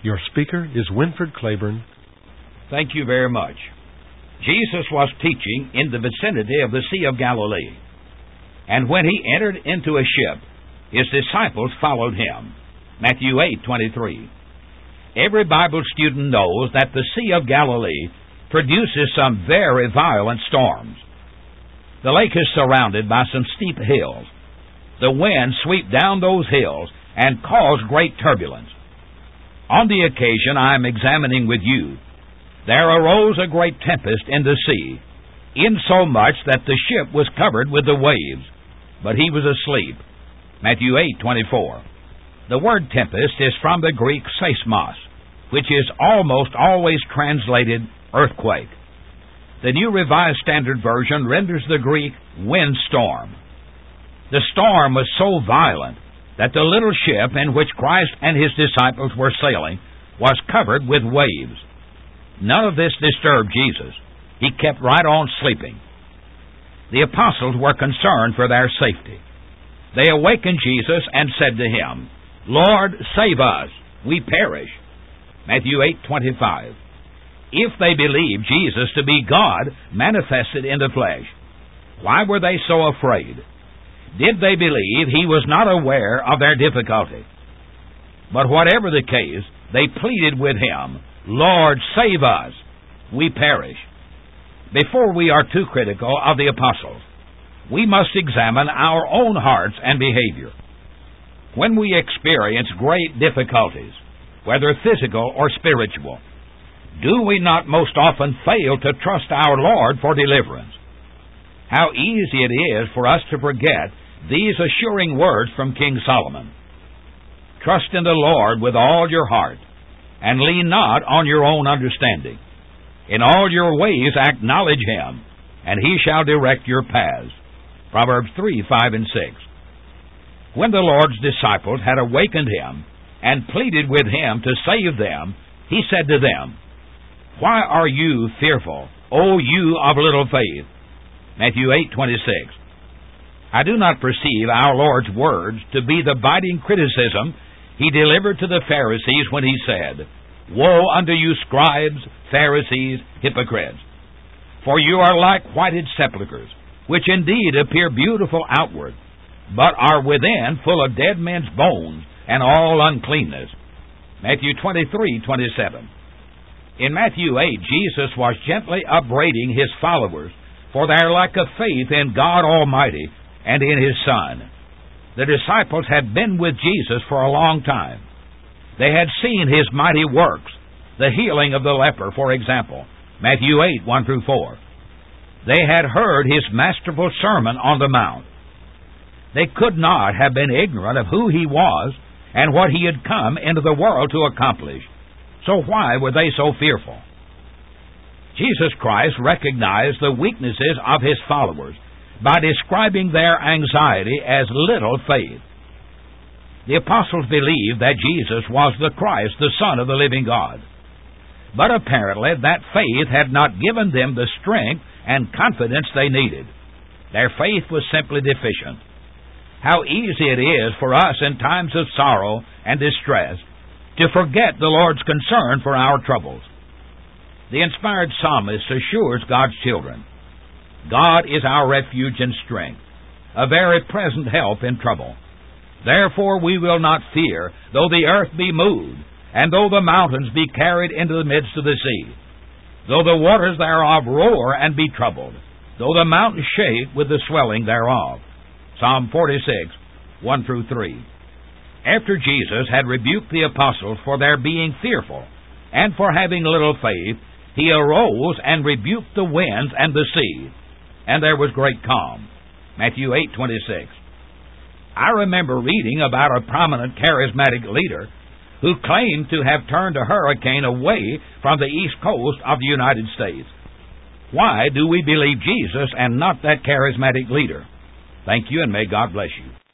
Your speaker is Winford Claiborne. Thank you very much. Jesus was teaching in the vicinity of the Sea of Galilee, and when he entered into a ship, his disciples followed him. Matthew 8:23. Every Bible student knows that the Sea of Galilee produces some very violent storms. The lake is surrounded by some steep hills. The winds sweep down those hills and cause great turbulence. On the occasion I am examining with you, there arose a great tempest in the sea, insomuch that the ship was covered with the waves, but he was asleep. Matthew 8:24. The word tempest is from the Greek seismos, which is almost always translated earthquake. The New Revised Standard Version renders the Greek windstorm. The storm was so violent that the little ship in which Christ and his disciples were sailing was covered with waves. None of this disturbed Jesus. He kept right on sleeping. The apostles were concerned for their safety. They awakened Jesus and said to him, "Lord, save us, we perish." Matthew 8:25. If they believed Jesus to be God manifested in the flesh, why were they so afraid? Did they believe he was not aware of their difficulty? But whatever the case, they pleaded with him, "Lord, save us, we perish." Before we are too critical of the apostles, we must examine our own hearts and behavior. When we experience great difficulties, whether physical or spiritual, do we not most often fail to trust our Lord for deliverance? How easy it is for us to forget these assuring words from King Solomon. Trust in the Lord with all your heart, and lean not on your own understanding. In all your ways acknowledge him, and he shall direct your paths. Proverbs 3:5 and 6. When the Lord's disciples had awakened him and pleaded with him to save them, he said to them, "Why are you fearful, O you of little faith?" Matthew 8:26. I do not perceive our Lord's words to be the biting criticism he delivered to the Pharisees when he said, "Woe unto you, scribes, Pharisees, hypocrites! For you are like whited sepulchres, which indeed appear beautiful outward, but are within full of dead men's bones and all uncleanness." Matthew 23:27. In Matthew 8, Jesus was gently upbraiding his followers for their lack of faith in God Almighty and in his Son. The disciples had been with Jesus for a long time. They had seen his mighty works, the healing of the leper, for example, Matthew 8, 1-4. They had heard his masterful Sermon on the Mount. They could not have been ignorant of who he was and what he had come into the world to accomplish. So why were they so fearful? Jesus Christ recognized the weaknesses of his followers by describing their anxiety as little faith. The apostles believed that Jesus was the Christ, the Son of the living God. But apparently that faith had not given them the strength and confidence they needed. Their faith was simply deficient. How easy it is for us in times of sorrow and distress to forget the Lord's concern for our troubles. The inspired psalmist assures God's children, "God is our refuge and strength, a very present help in trouble. Therefore we will not fear, though the earth be moved, and though the mountains be carried into the midst of the sea, though the waters thereof roar and be troubled, though the mountains shake with the swelling thereof." Psalm 46, 1-3. After Jesus had rebuked the apostles for their being fearful and for having little faith, he arose and rebuked the winds and the sea, and there was great calm. Matthew 8:26. I remember reading about a prominent charismatic leader who claimed to have turned a hurricane away from the east coast of the United States. Why do we believe Jesus and not that charismatic leader? Thank you, and may God bless you.